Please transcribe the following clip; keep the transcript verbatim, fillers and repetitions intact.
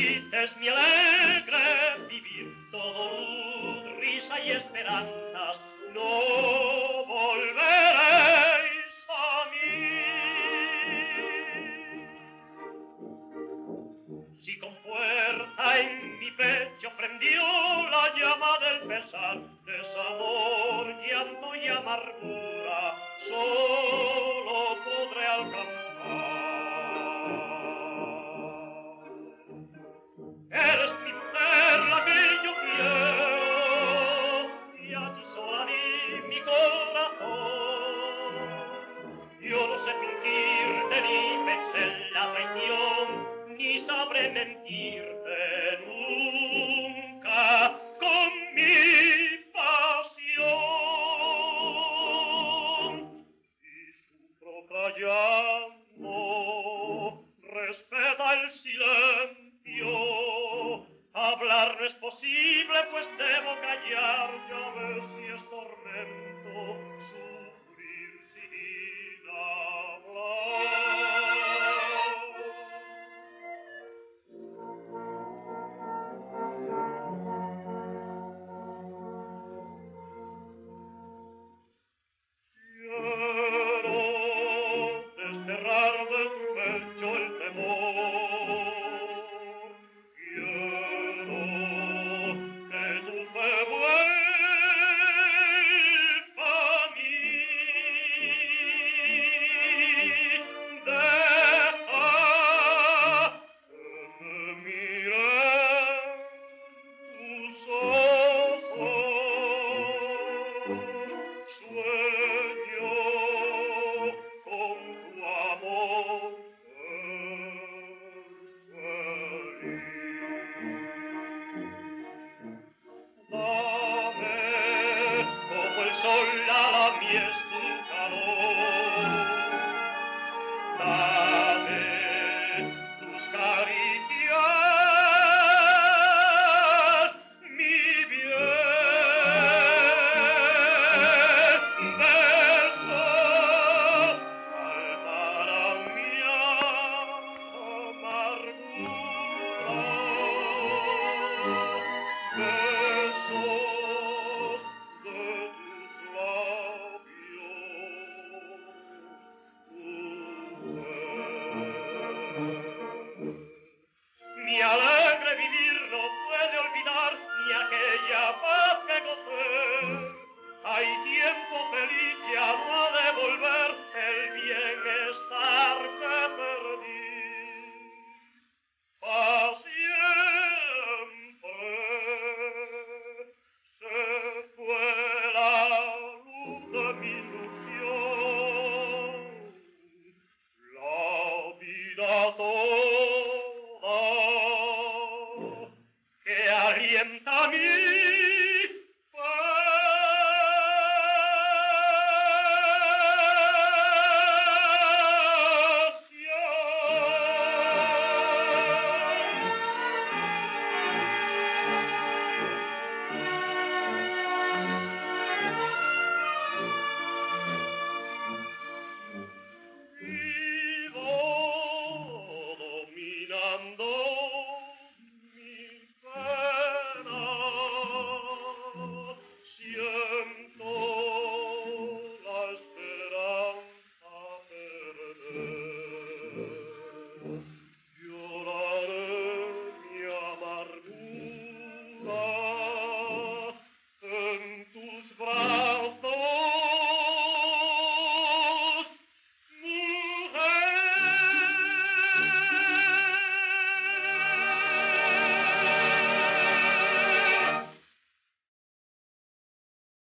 es mi alegre vivir, todo luz, risa y esperanzas, no volveréis a mí. Si con fuerza en mi pecho prendió la llama del pesar, desamor, llanto y amargura, solo podré alcanzar. Eres mi mujer, la que yo quiero, y a ti sola di mi corazón. Yo no sé fingirte ni pensé en la traición, ni sabré mentirte nunca con mi pasión. Y sufro callar